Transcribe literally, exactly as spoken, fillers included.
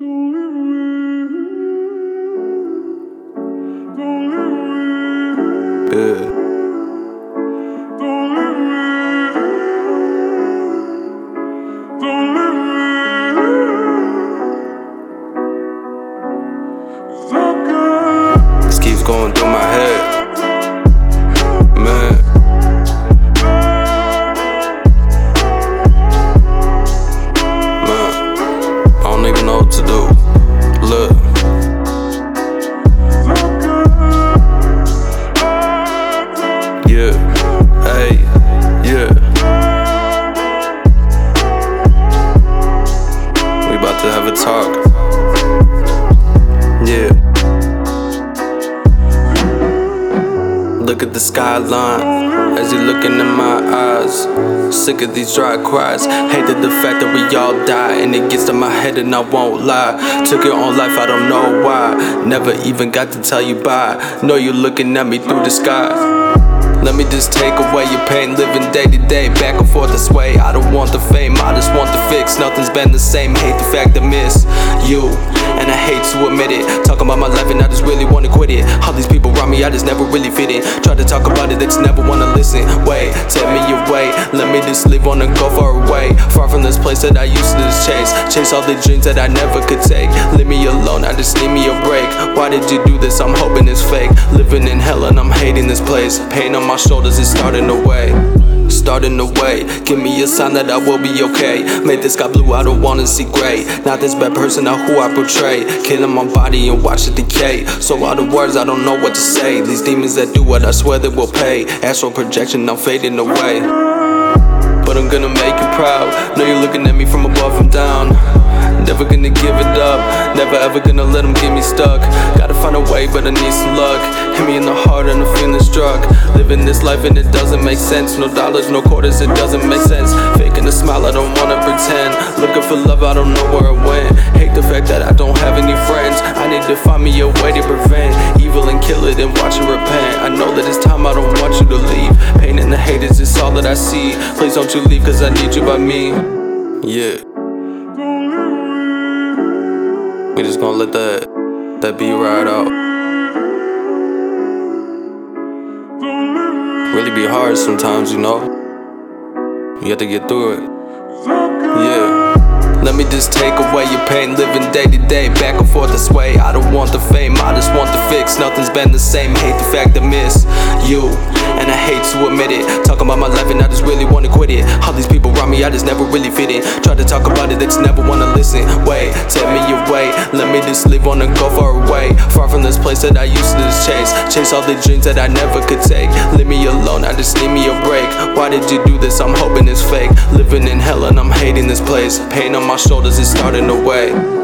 Yeah. This keeps going through my head, man. Man, I don't even know what to do. Look. Yeah, hey, yeah. We about to have a talk. Yeah. Look at the skyline as you're looking in my eyes. Sick of these dry cries. Hated the fact that we all die, and it gets to my head and I won't lie. Took your own life, I don't know why. Never even got to tell you bye. Know you're looking at me through the sky. Let me just take away your pain, living day to day, back and forth this way. I don't want the fame, I just want the fix. Nothing's been the same, hate the fact I miss you, and I hate to admit it. Talking about my life and I just really wanna quit it. All these people around me, I just never really fit in. Try to talk about it, they just never wanna listen. Wait, take me away, let me just live on and go far away. Far from this place that I used to just chase. Chase all the dreams that I never could take. Leave me alone, I just need me a break. Why did you do this? I'm hoping it's fake. Living in hell and I'm hating this place. Pain on my shoulders is starting to weigh, starting to weigh. Give me a sign that I will be okay. Made this sky blue, I don't wanna see gray. Not this bad person, not who I portray. Killing my body and watch it decay. So all the words, I don't know what to say. These demons that do what I swear they will pay. Astral projection, I'm fading away. But I'm gonna make you proud. Know you're looking at me from above and down. Never gonna give it up, never ever gonna let them get me stuck. Gotta find a way, but I need some luck. Hit me in the heart and I'm feeling struck. Living this life and it doesn't make sense. No dollars, no quarters, it doesn't make sense. Faking a smile, I don't wanna pretend. Looking for love, I don't know where it went. Hate the fact that I don't have any friends. I need to find me a way to prevent evil and kill it and watch it repent. I know that it's time, I don't want you to leave. Pain and the hate is just all that I see. Please don't you leave, cause I need you by me. Yeah. We just gonna let that, that beat ride out. Really be hard sometimes, you know. You have to get through it. Yeah. Let me just take away your pain, living day to day, back and forth this way. I don't want the fame, I just want the fix. Nothing's been the same, hate the fact I miss you, and I hate to admit it. Talking about my life and I just really wanna quit it. All these people around me, I just never really fit in. Try to talk about it, they just never wanna listen. Wait, take me away, let me just live on and go far away. Far from this place that I used to just chase. Chase all the dreams that I never could take. Leave me alone, I just need me a break. Why did you do this? I'm hoping it's fake. Living in hell and I'm hating this place. Pain on my shoulders is starting to weigh.